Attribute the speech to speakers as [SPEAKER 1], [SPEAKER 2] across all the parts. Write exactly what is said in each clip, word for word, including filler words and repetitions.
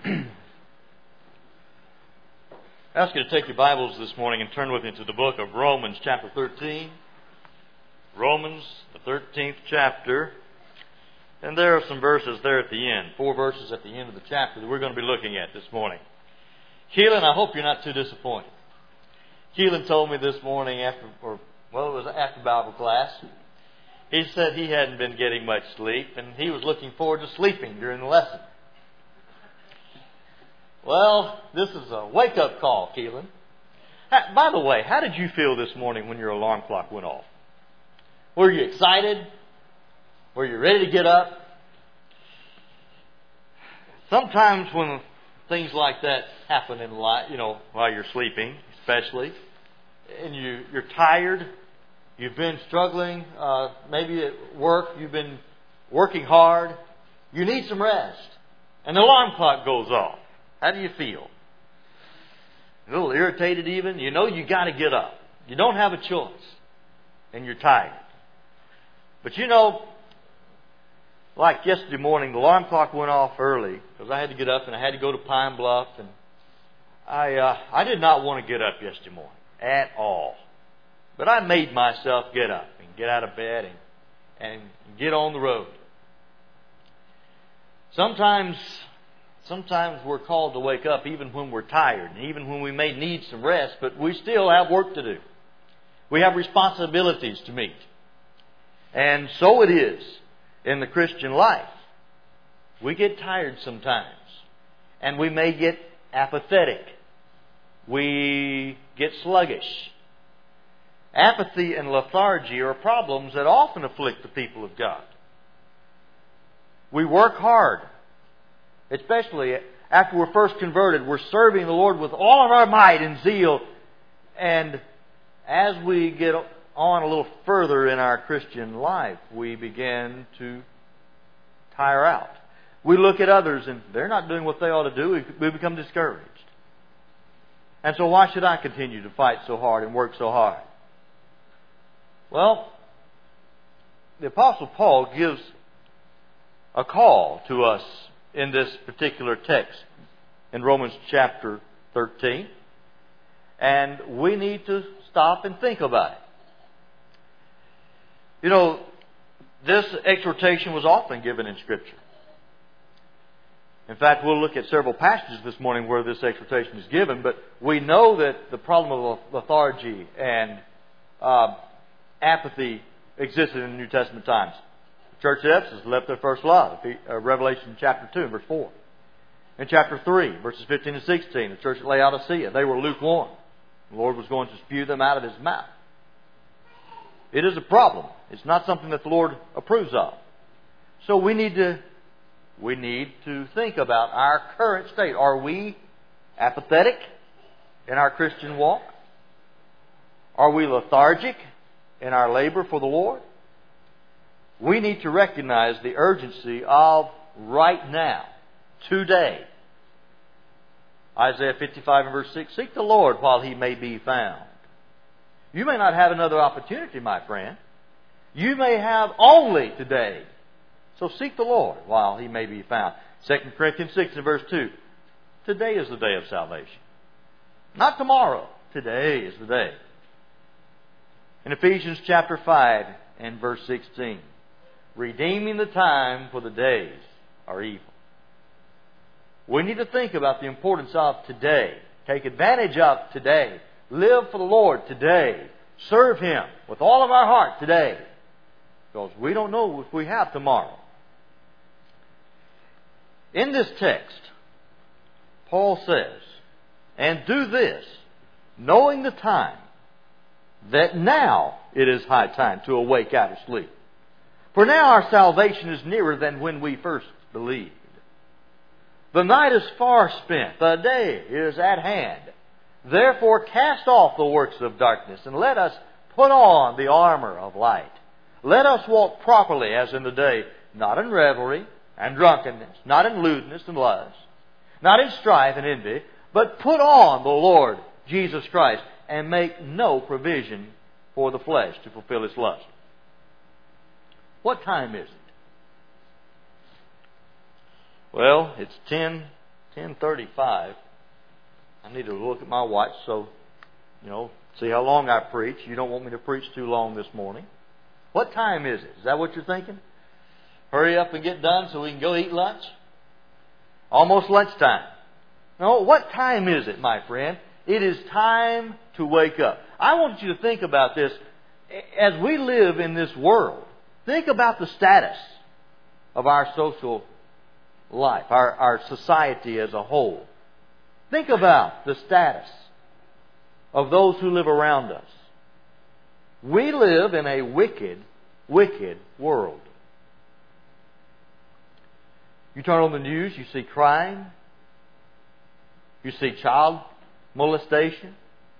[SPEAKER 1] I ask you to take your Bibles this morning and turn with me to the book of Romans chapter thirteen. Romans, the thirteenth chapter. And there are some verses there at the end. Four verses at the end of the chapter that we're going to be looking at this morning. Keelan, I hope you're not too disappointed. Keelan told me this morning after, or well, it was after Bible class. He said he hadn't been getting much sleep and he was looking forward to sleeping during the lesson. Well, this is a wake-up call, Keelan. By the way, how did you feel this morning when your alarm clock went off? Were you excited? Were you ready to get up? Sometimes when things like that happen in life, you know, while you're sleeping, especially, and you, you're tired, you've been struggling, uh, maybe at work, you've been working hard, you need some rest, and the alarm clock goes off. How do you feel? A little irritated even? You know you got to get up. You don't have a choice. And you're tired. But you know, like yesterday morning, the alarm clock went off early because I had to get up and I had to go to Pine Bluff. And I uh, I did not want to get up yesterday morning at all. But I made myself get up and get out of bed and, and get on the road. Sometimes... Sometimes we're called to wake up even when we're tired and even when we may need some rest, but we still have work to do. We have responsibilities to meet. And so it is in the Christian life. We get tired sometimes. And we may get apathetic. We get sluggish. Apathy and lethargy are problems that often afflict the people of God. We work hard. Especially after we're first converted, we're serving the Lord with all of our might and zeal. And as we get on a little further in our Christian life, we begin to tire out. We look at others and they're not doing what they ought to do. We become discouraged. And so why should I continue to fight so hard and work so hard? Well, the Apostle Paul gives a call to us in this particular text in Romans chapter thirteen. And we need to stop and think about it. You know, this exhortation was often given in Scripture. In fact, we'll look at several passages this morning where this exhortation is given, but we know that the problem of lethargy and uh, apathy existed in the New Testament times. The church at Ephesus left their first love. Revelation chapter two, verse four. In chapter three, verses fifteen and sixteen, the church at Laodicea, they were lukewarm. The Lord was going to spew them out of His mouth. It is a problem. It's not something that the Lord approves of. So we need to, we need to think about our current state. Are we apathetic in our Christian walk? Are we lethargic in our labor for the Lord? We need to recognize the urgency of right now, today. Isaiah fifty-five and verse six, seek the Lord while He may be found. You may not have another opportunity, my friend. You may have only today. So seek the Lord while He may be found. Second Corinthians six and verse two, today is the day of salvation. Not tomorrow. Today is the day. In Ephesians chapter five and verse sixteen, redeeming the time, for the days are evil. We need to think about the importance of today. Take advantage of today. Live for the Lord today. Serve Him with all of our heart today. Because we don't know if we have tomorrow. In this text, Paul says, and do this, knowing the time, that now it is high time to awake out of sleep. For now our salvation is nearer than when we first believed. The night is far spent, the day is at hand. Therefore cast off the works of darkness, and let us put on the armor of light. Let us walk properly as in the day, not in revelry and drunkenness, not in lewdness and lust, not in strife and envy, but put on the Lord Jesus Christ, and make no provision for the flesh to fulfill its lust. What time is it? Well, it's ten ten thirty-five. I need to look at my watch so, you know, see how long I preach. You don't want me to preach too long this morning. What time is it? Is that what you're thinking? Hurry up and get done so we can go eat lunch? Almost lunchtime. No, what time is it, my friend? It is time to wake up. I want you to think about this. As we live in this world, think about the status of our social life, our, our society as a whole. Think about the status of those who live around us. We live in a wicked, wicked world. You turn on the news, you see crime. You see child molestation.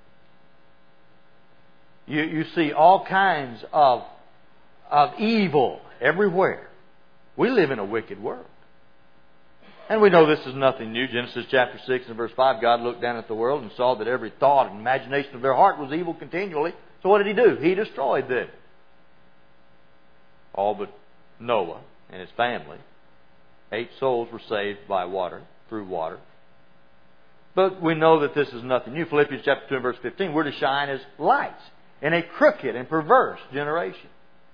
[SPEAKER 1] You, you see all kinds of, of evil everywhere. We live in a wicked world. And we know this is nothing new. Genesis chapter six and verse five, God looked down at the world and saw that every thought and imagination of their heart was evil continually. So what did He do? He destroyed them. All but Noah and his family. Eight souls were saved by water, through water. But we know that this is nothing new. Philippians chapter two and verse fifteen, we're to shine as lights in a crooked and perverse generation.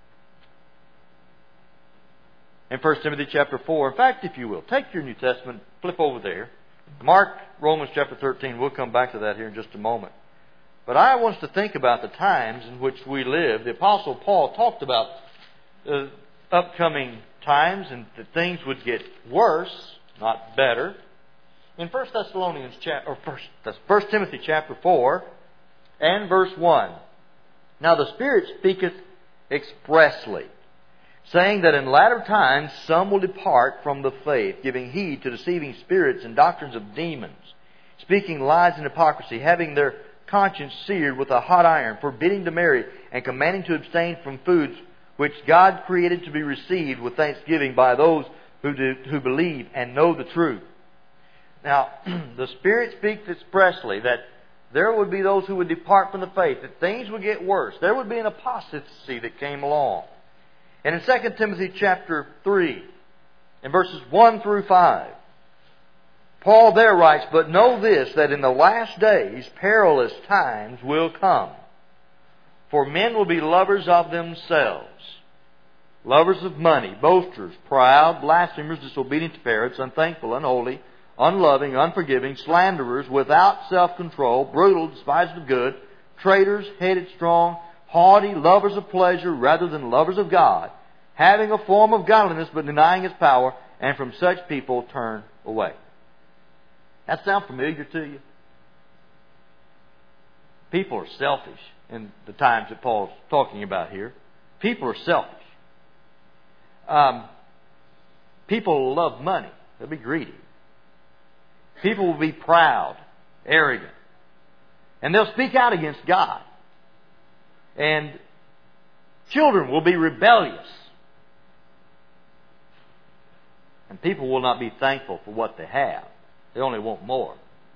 [SPEAKER 1] In First Timothy chapter four, in fact, if you will, take your New Testament, flip over there. Mark Romans chapter thirteen, we'll come back to that here in just a moment. But I want us to think about the times in which we live. The Apostle Paul talked about uh, upcoming times and that things would get worse, not better. In First Thessalonians chapter, or First, that's First Timothy chapter four and verse one. Now the Spirit speaketh expressly, saying that in latter times some will depart from the faith, giving heed to deceiving spirits and doctrines of demons, speaking lies and hypocrisy, having their conscience seared with a hot iron, forbidding to marry, and commanding to abstain from foods which God created to be received with thanksgiving by those who do, who believe and know the truth. Now, the Spirit speaks expressly that there would be those who would depart from the faith, that things would get worse. There would be an apostasy that came along. And in Second Timothy chapter three, in verses one through five, Paul there writes, "But know this, that in the last days perilous times will come. For men will be lovers of themselves, lovers of money, boasters, proud, blasphemers, disobedient to parents, unthankful, unholy, unloving, unforgiving, slanderers, without self-control, brutal, despisers of good, traitors, headstrong, haughty, lovers of pleasure rather than lovers of God, having a form of godliness but denying its power, and from such people turn away." That sound familiar to you? People are selfish in the times that Paul's talking about here. People are selfish. Um, people will love money. They'll be greedy. People will be proud, arrogant. And they'll speak out against God. And children will be rebellious. And people will not be thankful for what they have. They only want more.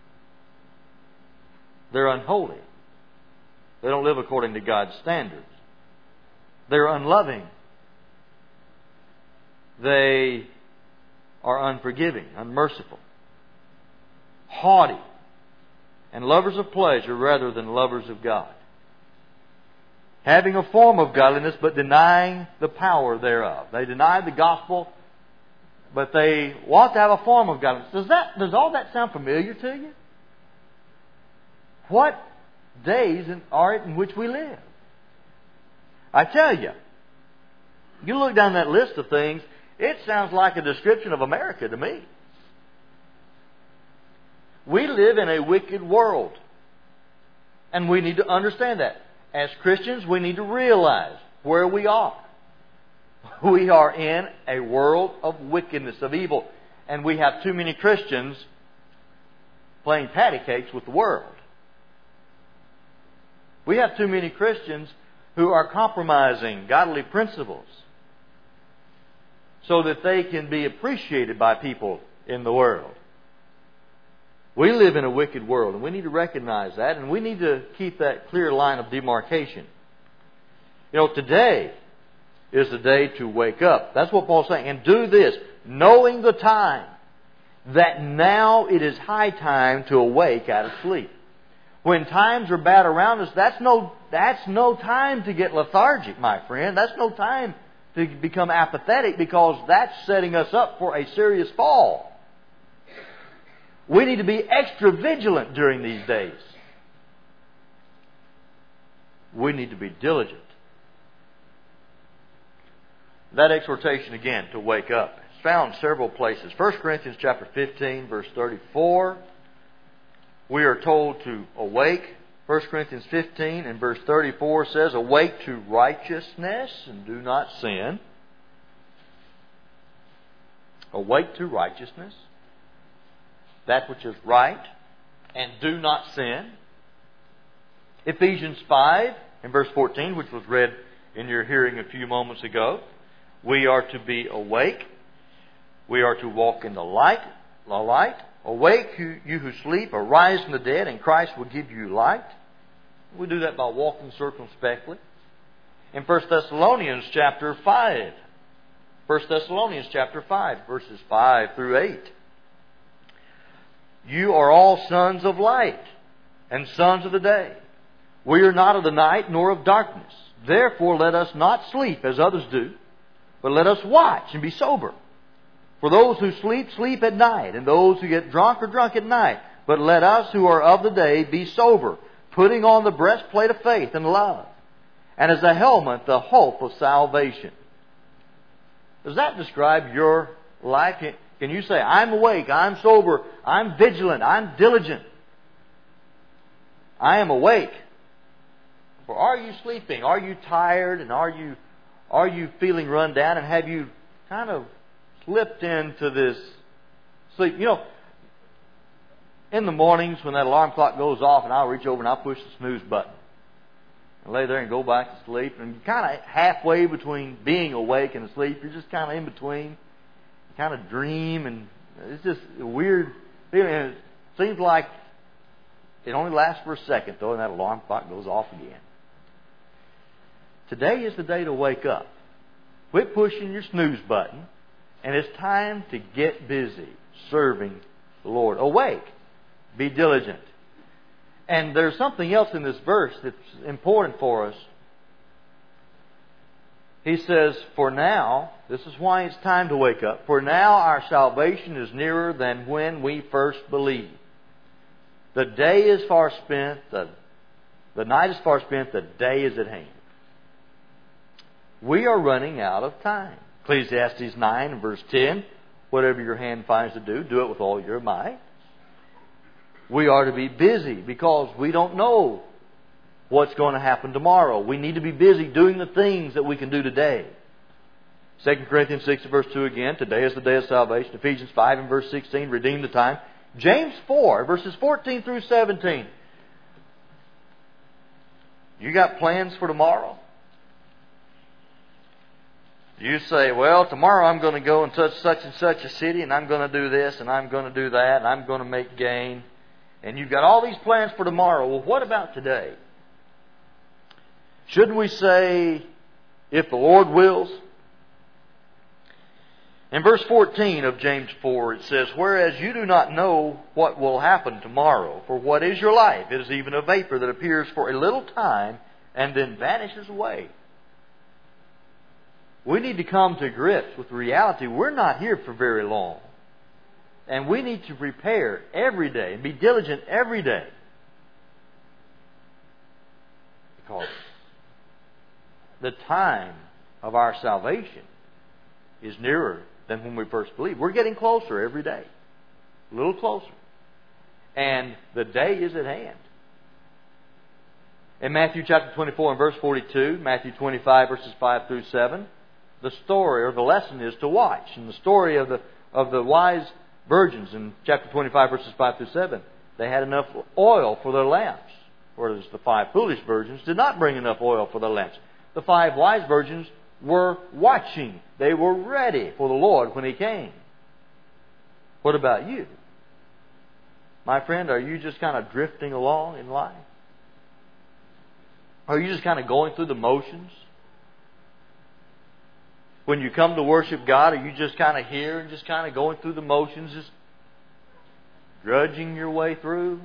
[SPEAKER 1] They're unholy. They don't live according to God's standards. They're unloving. They are unforgiving, unmerciful, haughty, and lovers of pleasure rather than lovers of God. Having a form of godliness but denying the power thereof. They deny the gospel, but they want to have a form of godliness. Does that, does all that sound familiar to you? What days are it in which we live? I tell you, you look down that list of things, it sounds like a description of America to me. We live in a wicked world. And we need to understand that. As Christians, we need to realize where we are. We are in a world of wickedness, of evil. And we have too many Christians playing patty cakes with the world. We have too many Christians who are compromising godly principles so that they can be appreciated by people in the world. We live in a wicked world, and we need to recognize that, and we need to keep that clear line of demarcation. You know, today is the day to wake up. That's what Paul's saying. And do this, knowing the time. that now it is high time to awake out of sleep. When times are bad around us, that's no, that's no time to get lethargic, my friend. That's no time to become apathetic, because that's setting us up for a serious fall. We need to be extra vigilant during these days. We need to be diligent. That exhortation again to wake up is found in several places. First Corinthians chapter fifteen, verse thirty-four. We are told to awake. First Corinthians fifteen and verse thirty-four says, "Awake to righteousness and do not sin." Awake to righteousness, that which is right, and do not sin. Ephesians five and verse fourteen, which was read in your hearing a few moments ago. We are to be awake. We are to walk in the light. The light. Awake, you, you who sleep, arise from the dead, and Christ will give you light. We do that by walking circumspectly. In First Thessalonians chapter five. First Thessalonians chapter five, verses five through eight. You are all sons of light and sons of the day. We are not of the night nor of darkness. Therefore let us not sleep as others do, but let us watch and be sober. For those who sleep, sleep at night, and those who get drunk are drunk at night. But let us who are of the day be sober, putting on the breastplate of faith and love, and as a helmet the hope of salvation. Does that describe your life? Can you say, I'm awake, I'm sober, I'm vigilant, I'm diligent? I am awake. For are you sleeping? Are you tired? And are you are you feeling run down? And have you kind of slipped into this sleep? You know, in the mornings when that alarm clock goes off and I'll reach over and I'll push the snooze button and lay there and go back to sleep. And you're kind of halfway between being awake and asleep. You're just kind of in between. You kind of dream, and it's just a weird feeling. And it seems like it only lasts for a second, though, and that alarm clock goes off again. Today is the day to wake up. Quit pushing your snooze button, and it's time to get busy serving the Lord. Awake. Be diligent. And there's something else in this verse that's important for us. He says, for now, this is why it's time to wake up. For now our salvation is nearer than when we first believed. The day is far spent, the, the night is far spent, the day is at hand. We are running out of time. Ecclesiastes nine and verse ten, whatever your hand finds to do, do it with all your might. We are to be busy because we don't know what's going to happen tomorrow. We need to be busy doing the things that we can do today. Second Corinthians six and verse two again, today is the day of salvation. Ephesians five and verse sixteen, redeem the time. James four, verses fourteen through seventeen. You got plans for tomorrow? You say, well, tomorrow I'm going to go in such, such and such a city, and I'm going to do this, and I'm going to do that, and I'm going to make gain. And you've got all these plans for tomorrow. Well, what about today? Shouldn't we say, if the Lord wills? In verse fourteen of James four, it says, whereas you do not know what will happen tomorrow, for what is your life? It is even a vapor that appears for a little time and then vanishes away. We need to come to grips with the reality we're not here for very long. And we need to prepare every day and be diligent every day. Because the time of our salvation is nearer than when we first believed. We're getting closer every day. A little closer. And the day is at hand. In Matthew chapter twenty-four and verse forty-two, Matthew twenty-five verses five through seven, the story or the lesson is to watch. And the story of the of the wise virgins in chapter twenty-five verses five through seven, they had enough oil for their lamps. Whereas the five foolish virgins did not bring enough oil for their lamps. The five wise virgins were watching. They were ready for the Lord when He came. What about you? My friend, are you just kind of drifting along in life? Are you just kind of going through the motions? When you come to worship God, are you just kind of here and just kind of going through the motions, just grudging your way through?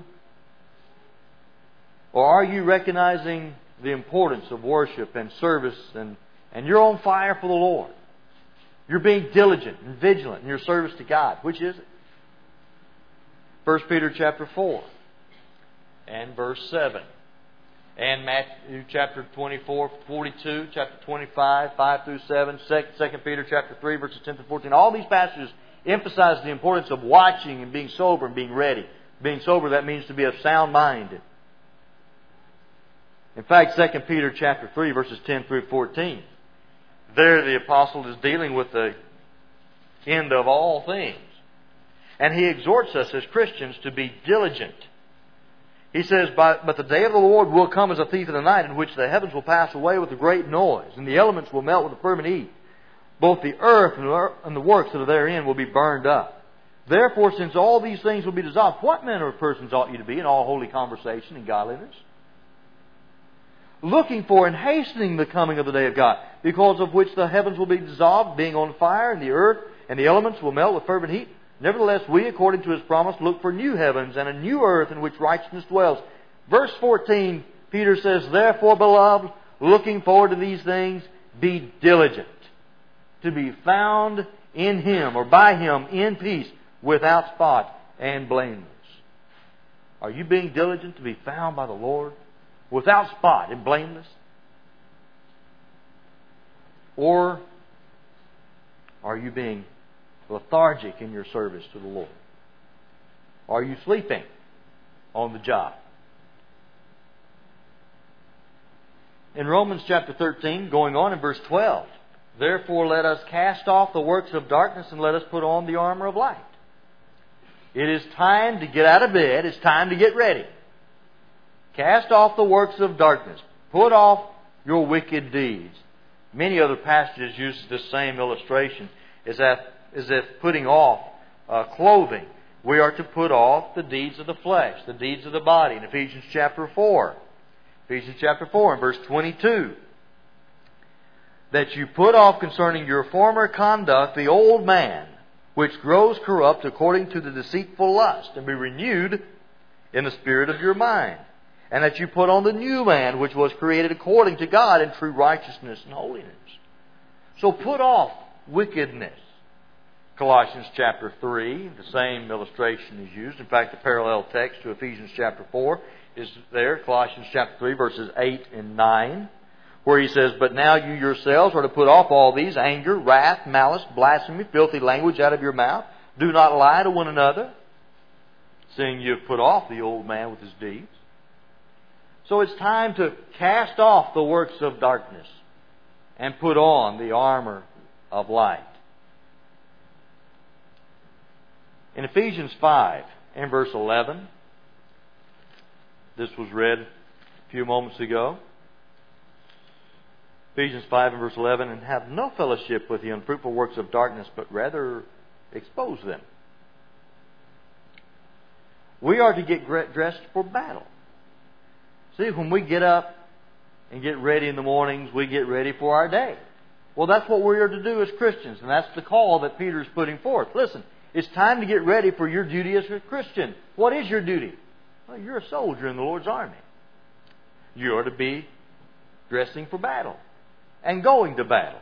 [SPEAKER 1] Or are you recognizing the importance of worship and service and, and you're on fire for the Lord? You're being diligent and vigilant in your service to God. Which is it? First Peter chapter four and verse seven. And Matthew chapter twenty-four, forty-two, chapter twenty-five, five through seven, Second Peter chapter three, verses ten through fourteen. All these passages emphasize the importance of watching and being sober and being ready. Being sober, that means to be of sound mind. In fact, Second Peter chapter three, verses ten through fourteen. There the apostle is dealing with the end of all things. And he exhorts us as Christians to be diligent. He says, But the day of the Lord will come as a thief in the night, in which the heavens will pass away with a great noise, and the elements will melt with a fervent heat. Both the earth and the works that are therein will be burned up. Therefore, since all these things will be dissolved, what manner of persons ought you to be in all holy conversation and godliness? Looking for and hastening the coming of the day of God, because of which the heavens will be dissolved, being on fire, and the earth and the elements will melt with fervent heat. Nevertheless, we, according to His promise, look for new heavens and a new earth in which righteousness dwells. Verse fourteen, Peter says, Therefore, beloved, looking forward to these things, be diligent to be found in Him, or by Him, in peace, without spot and blameless. Are you being diligent to be found by the Lord, without spot and blameless? Or are you being lethargic in your service to the Lord? Are you sleeping on the job? In Romans chapter thirteen, going on in verse twelve, Therefore let us cast off the works of darkness and let us put on the armor of light. It is time to get out of bed. It's time to get ready. Cast off the works of darkness. Put off your wicked deeds. Many other passages use this same illustration as if, as if putting off uh, clothing. We are to put off the deeds of the flesh, the deeds of the body. In Ephesians chapter four. Ephesians chapter four and verse twenty-two. That you put off concerning your former conduct the old man, which grows corrupt according to the deceitful lust, and be renewed in the spirit of your mind. And that you put on the new man, which was created according to God in true righteousness and holiness. So put off wickedness. Colossians chapter three, the same illustration is used. In fact, the parallel text to Ephesians chapter four is there. Colossians chapter three, verses eight and nine. Where he says, But now you yourselves are to put off all these: anger, wrath, malice, blasphemy, filthy language out of your mouth. Do not lie to one another, seeing you have put off the old man with his deeds. So it's time to cast off the works of darkness and put on the armor of light. In Ephesians five and verse eleven, this was read a few moments ago. Ephesians five and verse eleven, And have no fellowship with the unfruitful works of darkness, but rather expose them. We are to get dressed for battle. See, when we get up and get ready in the mornings, we get ready for our day. Well, that's what we are to do as Christians, and that's the call that Peter is putting forth. Listen, it's time to get ready for your duty as a Christian. What is your duty? Well, you're a soldier in the Lord's army. You are to be dressing for battle and going to battle.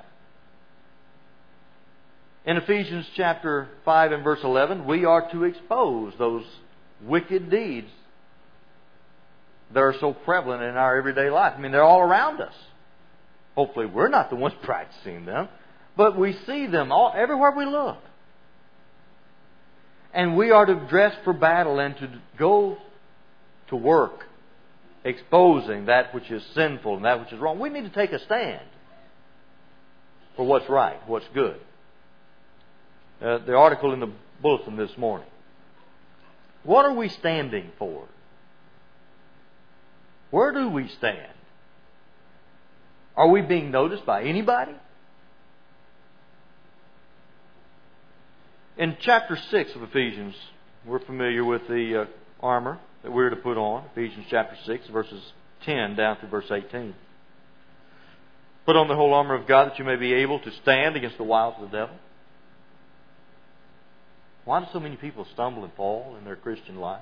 [SPEAKER 1] In Ephesians chapter five and verse eleven, we are to expose those wicked deeds that are so prevalent in our everyday life. I mean, they're all around us. Hopefully we're not the ones practicing them, but we see them all everywhere we look. And we are to dress for battle and to go to work exposing that which is sinful and that which is wrong. We need to take a stand for what's right, what's good. Uh, the article in the bulletin this morning. What are we standing for? Where do we stand? Are we being noticed by anybody? In chapter six of Ephesians, we're familiar with the uh, armor that we're to put on. Ephesians chapter six, verses ten down through verse eighteen. Put on the whole armor of God that you may be able to stand against the wiles of the devil. Why do so many people stumble and fall in their Christian life?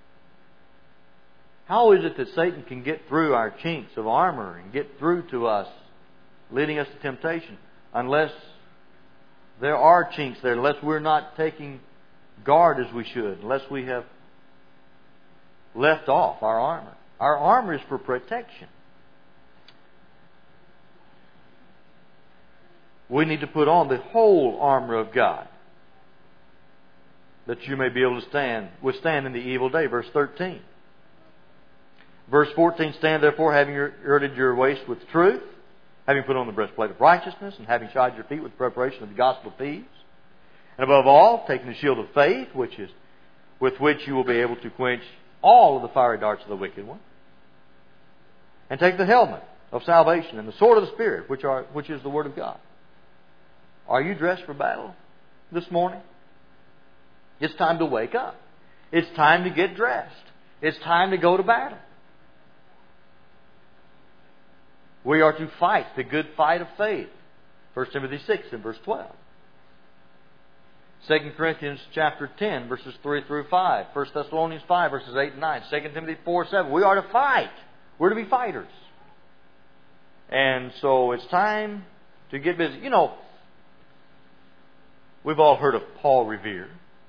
[SPEAKER 1] How is it that Satan can get through our chinks of armor and get through to us, leading us to temptation, unless there are chinks there, unless we're not taking guard as we should, unless we have left off our armor? Our armor is for protection. We need to put on the whole armor of God, that you may be able to stand, withstand in the evil day. Verse thirteen. Verse fourteen, stand therefore, having girded your waist with truth, having put on the breastplate of righteousness, and having shod your feet with the preparation of the gospel of peace. And above all, taking the shield of faith, which is with which you will be able to quench all of the fiery darts of the wicked one. And take the helmet of salvation and the sword of the Spirit, which are which is the Word of God. Are you dressed for battle this morning? It's time to wake up. It's time to get dressed. It's time to go to battle. We are to fight the good fight of faith. First Timothy six and verse twelve. Second Corinthians chapter ten, verses three through five. First Thessalonians five, verses eight and nine. Second Timothy four, seven. We are to fight. We're to be fighters. And so it's time to get busy. You know, we've all heard of Paul Revere.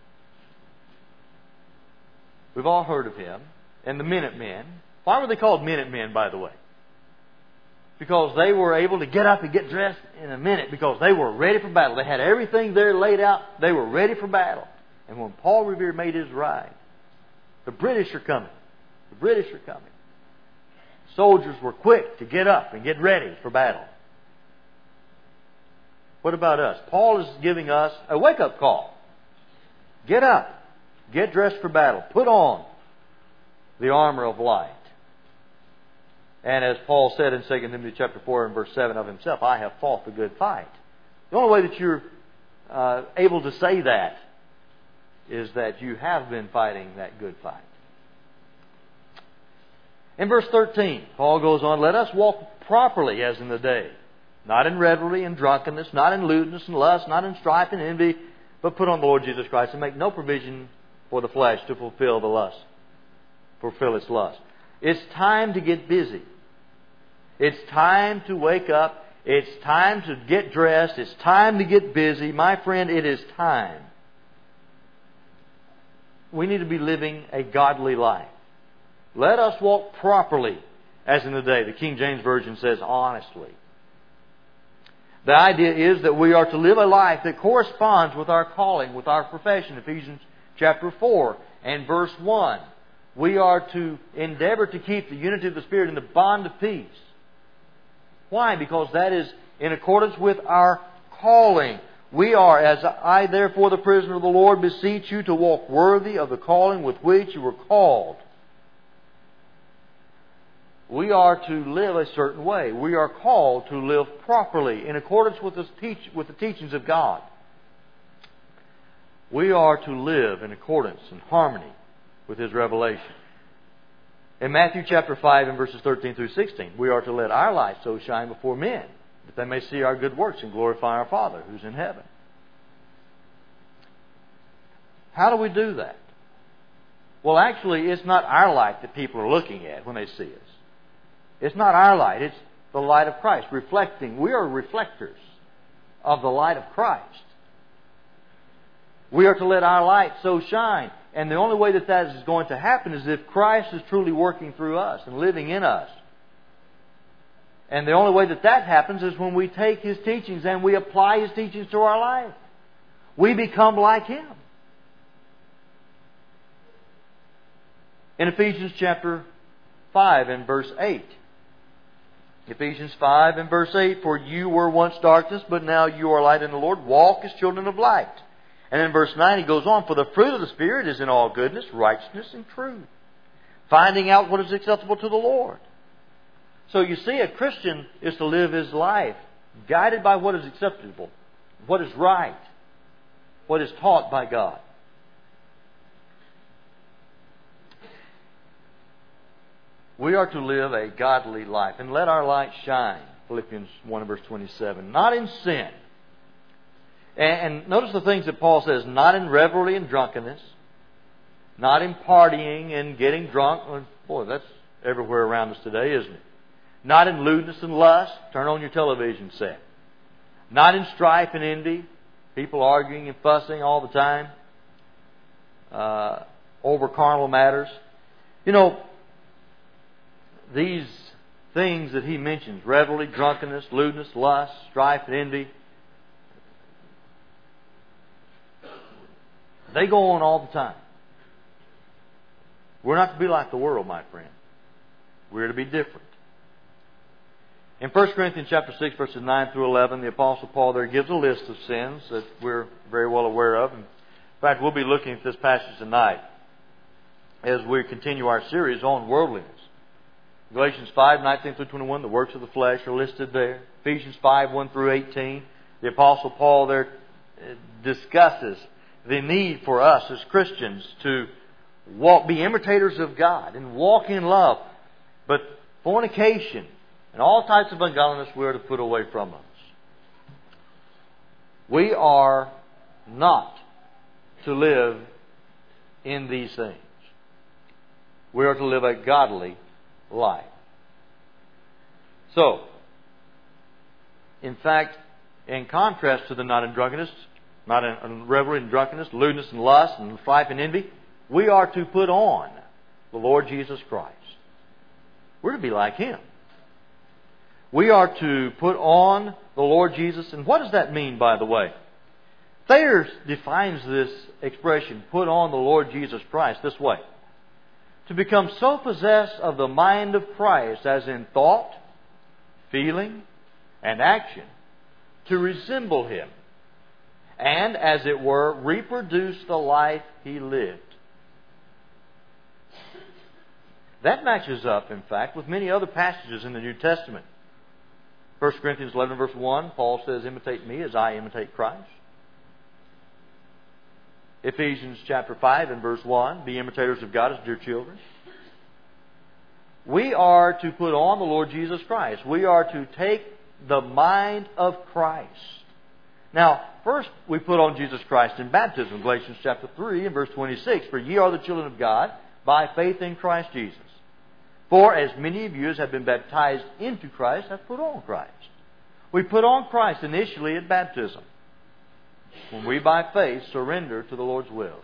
[SPEAKER 1] We've all heard of him. And the Minutemen. Why were they called Minutemen, by the way? Because they were able to get up and get dressed in a minute, because they were ready for battle. They had everything there laid out. They were ready for battle. And when Paul Revere made his ride, the British are coming. The British are coming. Soldiers were quick to get up and get ready for battle. What about us? Paul is giving us a wake-up call. Get up. Get dressed for battle. Put on the armor of light. And as Paul said in Second Timothy chapter four and verse seven of himself, I have fought the good fight. The only way that you're uh, able to say that is that you have been fighting that good fight. In verse thirteen, Paul goes on, let us walk properly as in the day, not in revelry and drunkenness, not in lewdness and lust, not in strife and envy, but put on the Lord Jesus Christ and make no provision for the flesh to fulfill the lust, fulfill its lust. It's time to get busy. It's time to wake up. It's time to get dressed. It's time to get busy. My friend, it is time. We need to be living a godly life. Let us walk properly as in the day. The King James Version says honestly. The idea is that we are to live a life that corresponds with our calling, with our profession. Ephesians chapter four and verse one. We are to endeavor to keep the unity of the Spirit in the bond of peace. Why? Because that is in accordance with our calling. We are, as I therefore the prisoner of the Lord beseech you to walk worthy of the calling with which you were called. We are to live a certain way. We are called to live properly in accordance with the, teach, with the teachings of God. We are to live in accordance and harmony with His revelation. In Matthew chapter five and verses thirteen through sixteen, we are to let our light so shine before men that they may see our good works and glorify our Father who's in heaven. How do we do that? Well, actually, it's not our light that people are looking at when they see us. It's not our light. It's the light of Christ reflecting. We are reflectors of the light of Christ. We are to let our light so shine. And the only way that that is going to happen is if Christ is truly working through us and living in us. And the only way that that happens is when we take His teachings and we apply His teachings to our life. We become like Him. In Ephesians chapter five and verse eight. Ephesians five and verse eight. For you were once darkness, but now you are light in the Lord. Walk as children of light. And in verse nine he goes on, for the fruit of the Spirit is in all goodness, righteousness, and truth, finding out what is acceptable to the Lord. So you see, a Christian is to live his life guided by what is acceptable, what is right, what is taught by God. We are to live a godly life and let our light shine. Philippians one and verse twenty-seven. Not in sin. And, and notice the things that Paul says, not in revelry and drunkenness, not in partying and getting drunk. Well, boy, that's everywhere around us today, isn't it? Not in lewdness and lust. Turn on your television set. Not in strife and envy. People arguing and fussing all the time uh, over carnal matters. You know, these things that he mentions, revelry, drunkenness, lewdness, lust, strife and envy, they go on all the time. We're not to be like the world, my friend. We're to be different. In First Corinthians chapter six, verses nine through eleven, the Apostle Paul there gives a list of sins that we're very well aware of. In fact, we'll be looking at this passage tonight as we continue our series on worldliness. Galatians five, nineteen through twenty-one, the works of the flesh are listed there. Ephesians five, one through eighteen, the Apostle Paul there discusses the need for us as Christians to walk, be imitators of God and walk in love. But fornication and all types of ungodliness we are to put away from us. We are not to live in these things. We are to live a godly life. So, in fact, in contrast to the not in drunkenness, not in revelry and drunkenness, lewdness and lust and strife and envy, we are to put on the Lord Jesus Christ. We're to be like Him. We are to put on the Lord Jesus. And what does that mean, by the way? Thayer defines this expression, put on the Lord Jesus Christ, this way. To become so possessed of the mind of Christ as in thought, feeling, and action, to resemble Him, and, as it were, reproduce the life He lived. That matches up, in fact, with many other passages in the New Testament. First Corinthians eleven, verse one, Paul says, imitate me as I imitate Christ. Ephesians chapter five and verse one, be imitators of God as dear children. We are to put on the Lord Jesus Christ. We are to take the mind of Christ. Now, first we put on Jesus Christ in baptism. Galatians chapter three and verse twenty-six, for ye are the children of God by faith in Christ Jesus. For as many of you as have been baptized into Christ have put on Christ. We put on Christ initially at baptism, when we by faith surrender to the Lord's will.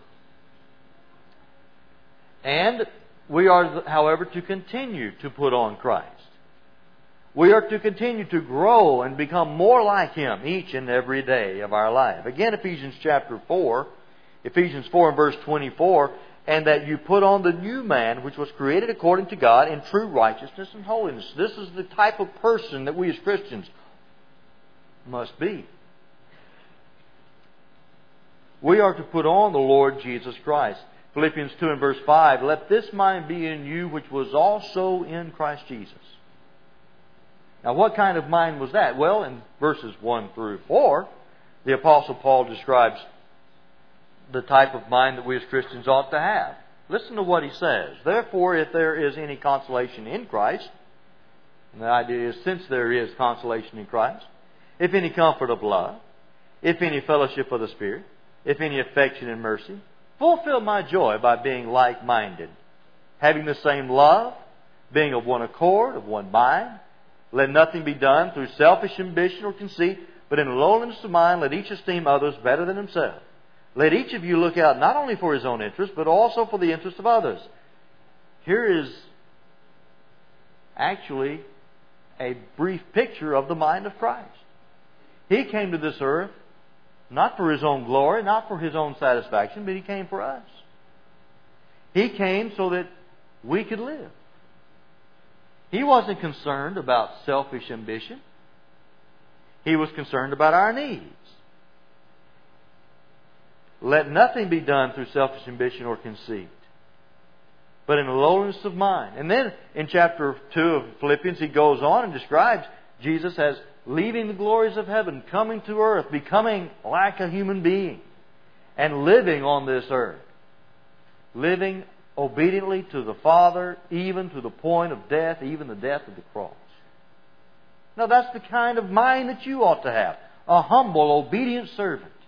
[SPEAKER 1] And we are, however, to continue to put on Christ. We are to continue to grow and become more like Him each and every day of our life. Again, Ephesians chapter four, Ephesians four and verse twenty-four, and that you put on the new man, which was created according to God in true righteousness and holiness. This is the type of person that we as Christians must be. We are to put on the Lord Jesus Christ. Philippians two and verse five, let this mind be in you which was also in Christ Jesus. Now, what kind of mind was that? Well, in verses one through four, the Apostle Paul describes the type of mind that we as Christians ought to have. Listen to what he says. Therefore, if there is any consolation in Christ, and the idea is since there is consolation in Christ, if any comfort of love, if any fellowship of the Spirit, if any affection and mercy, fulfill my joy by being like-minded, having the same love, being of one accord, of one mind. Let nothing be done through selfish ambition or conceit, but in lowliness of mind let each esteem others better than himself. Let each of you look out not only for his own interest, but also for the interest of others. Here is actually a brief picture of the mind of Christ. He came to this earth not for His own glory, not for His own satisfaction, but He came for us. He came so that we could live. He wasn't concerned about selfish ambition. He was concerned about our needs. Let nothing be done through selfish ambition or conceit, but in lowliness of mind. And then in chapter two of Philippians, he goes on and describes Jesus as leaving the glories of heaven, coming to earth, becoming like a human being, and living on this earth. Living obediently to the Father, even to the point of death, even the death of the cross. Now that's the kind of mind that you ought to have. A humble, obedient servant.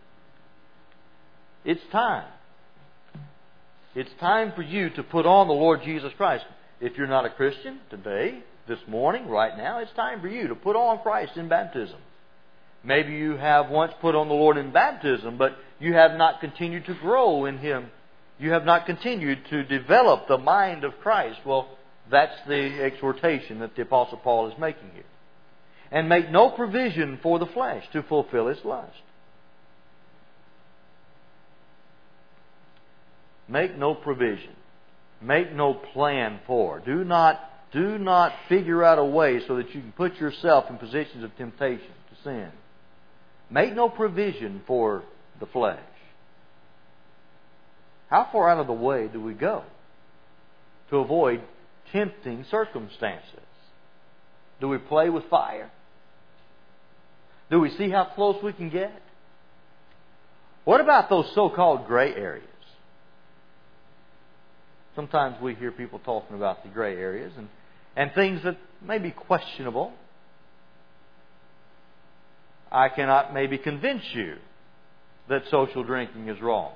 [SPEAKER 1] It's time. It's time for you to put on the Lord Jesus Christ. If you're not a Christian today, this morning, right now, it's time for you to put on Christ in baptism. Maybe you have once put on the Lord in baptism, but you have not continued to grow in Him. You have not continued to develop the mind of Christ. Well, that's the exhortation that the Apostle Paul is making here. And make no provision for the flesh to fulfill its lust. Make no provision. Make no plan for. Do not, do not figure out a way so that you can put yourself in positions of temptation to sin. Make no provision for the flesh. How far out of the way do we go to avoid tempting circumstances? Do we play with fire? Do we see how close we can get? What about those so-called gray areas? Sometimes we hear people talking about the gray areas and, and things that may be questionable. I cannot maybe convince you that social drinking is wrong.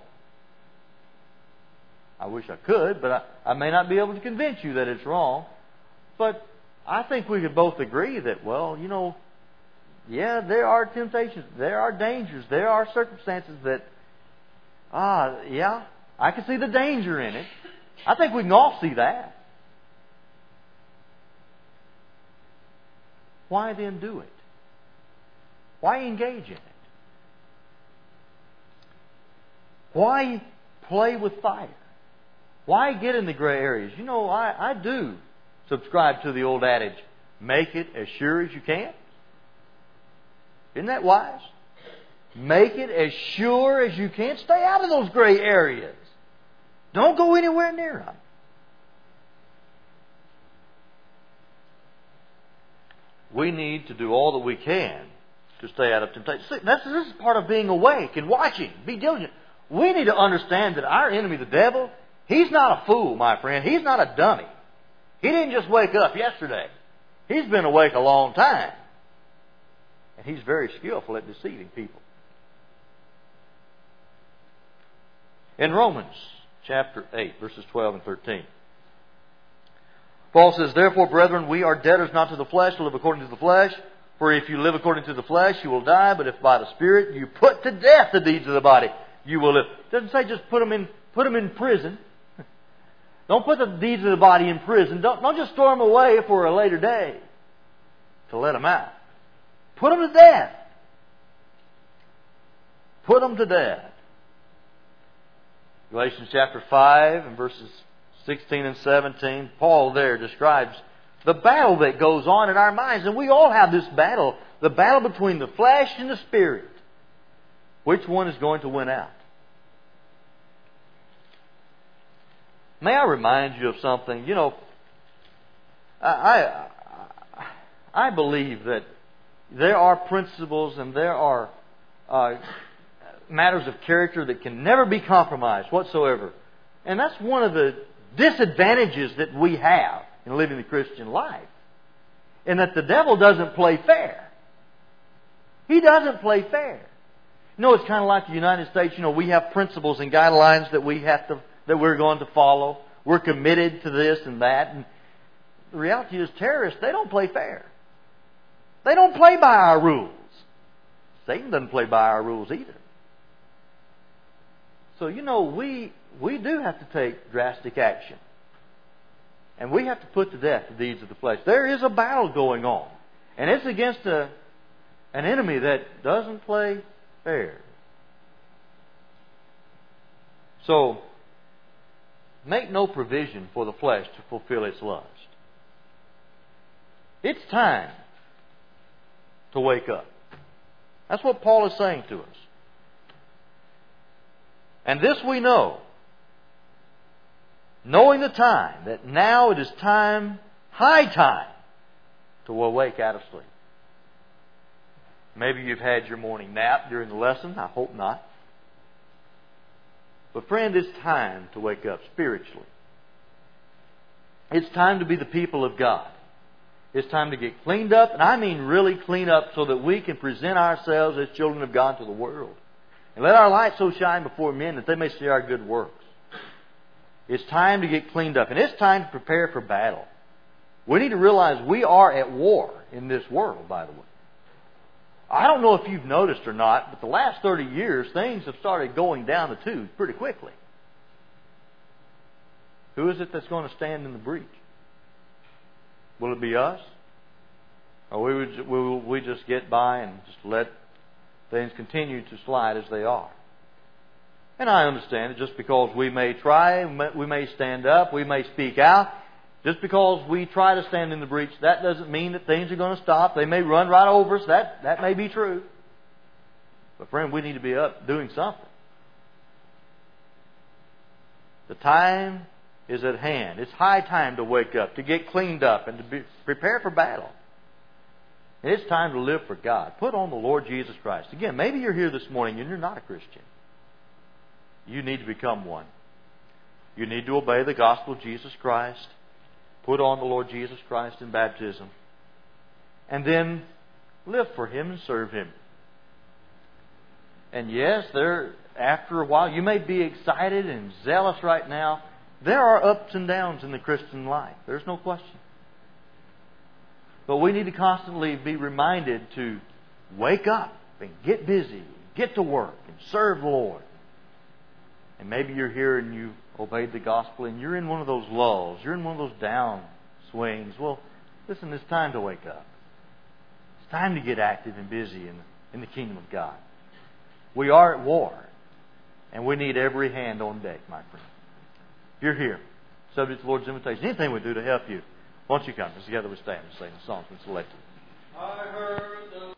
[SPEAKER 1] I wish I could, but I, I may not be able to convince you that it's wrong. But I think we could both agree that, well, you know, yeah, there are temptations, there are dangers, there are circumstances that, ah, yeah, I can see the danger in it. I think we can all see that. Why then do it? Why engage in it? Why play with fire? Why get in the gray areas? You know, I, I do subscribe to the old adage, make it as sure as you can. Isn't that wise? Make it as sure as you can. Stay out of those gray areas. Don't go anywhere near them. We need to do all that we can to stay out of temptation. See, this, this is part of being awake and watching. Be diligent. We need to understand that our enemy, the devil, he's not a fool, my friend. He's not a dummy. He didn't just wake up yesterday. He's been awake a long time. And he's very skillful at deceiving people. In Romans chapter eight, verses twelve and thirteen, Paul says, therefore, brethren, we are debtors not to the flesh to live according to the flesh. For if you live according to the flesh, you will die. But if by the Spirit you put to death the deeds of the body, you will live. It doesn't say just put them in, put them in prison. Don't put the deeds of the body in prison. Don't, don't just store them away for a later day to let them out. Put them to death. Put them to death. Galatians chapter five and verses sixteen and seventeen, Paul there describes the battle that goes on in our minds. And we all have this battle. The battle between the flesh and the Spirit. Which one is going to win out? May I remind you of something? You know, I, I, I believe that there are principles and there are uh, matters of character that can never be compromised whatsoever. And that's one of the disadvantages that we have in living the Christian life. And that the devil doesn't play fair. He doesn't play fair. You know, it's kind of like the United States. You know, we have principles and guidelines that we have to, that we're going to follow. We're committed to this and that. And the reality is, terrorists, they don't play fair. They don't play by our rules. Satan doesn't play by our rules either. So, you know, we we do have to take drastic action. And we have to put to death the deeds of the flesh. There is a battle going on. And it's against a, an enemy that doesn't play fair. So, make no provision for the flesh to fulfill its lust. It's time to wake up. That's what Paul is saying to us. And this we know, knowing the time, that now it is time, high time, to awake out of sleep. Maybe you've had your morning nap during the lesson. I hope not. But friend, it's time to wake up spiritually. It's time to be the people of God. It's time to get cleaned up, and I mean really clean up so that we can present ourselves as children of God to the world. And let our light so shine before men that they may see our good works. It's time to get cleaned up. And it's time to prepare for battle. We need to realize we are at war in this world, by the way. I don't know if you've noticed or not, but the last thirty years, things have started going down the tubes pretty quickly. Who is it that's going to stand in the breach? Will it be us? Or will we just get by and just let things continue to slide as they are? And I understand it. Just because we may try, we may stand up, we may speak out, just because we try to stand in the breach, that doesn't mean that things are going to stop. They may run right over us. That, that may be true. But friend, we need to be up doing something. The time is at hand. It's high time to wake up, to get cleaned up, and to be, prepare for battle. And it's time to live for God. Put on the Lord Jesus Christ. Again, maybe you're here this morning and you're not a Christian. You need to become one. You need to obey the gospel of Jesus Christ. Put on the Lord Jesus Christ in baptism. And then live for Him and serve Him. And yes, there, after a while, you may be excited and zealous right now. There are ups and downs in the Christian life. There's no question. But we need to constantly be reminded to wake up and get busy, get to work and serve the Lord. And maybe you're here and you obeyed the gospel and you're in one of those lulls, you're in one of those down swings. Well, listen, it's time to wake up. It's time to get active and busy in, in the kingdom of God. We are at war, and we need every hand on deck, my friend. If you're here, subject to the Lord's invitation, anything we do to help you, why don't you come? Together we stand and sing the songs we selected. I heard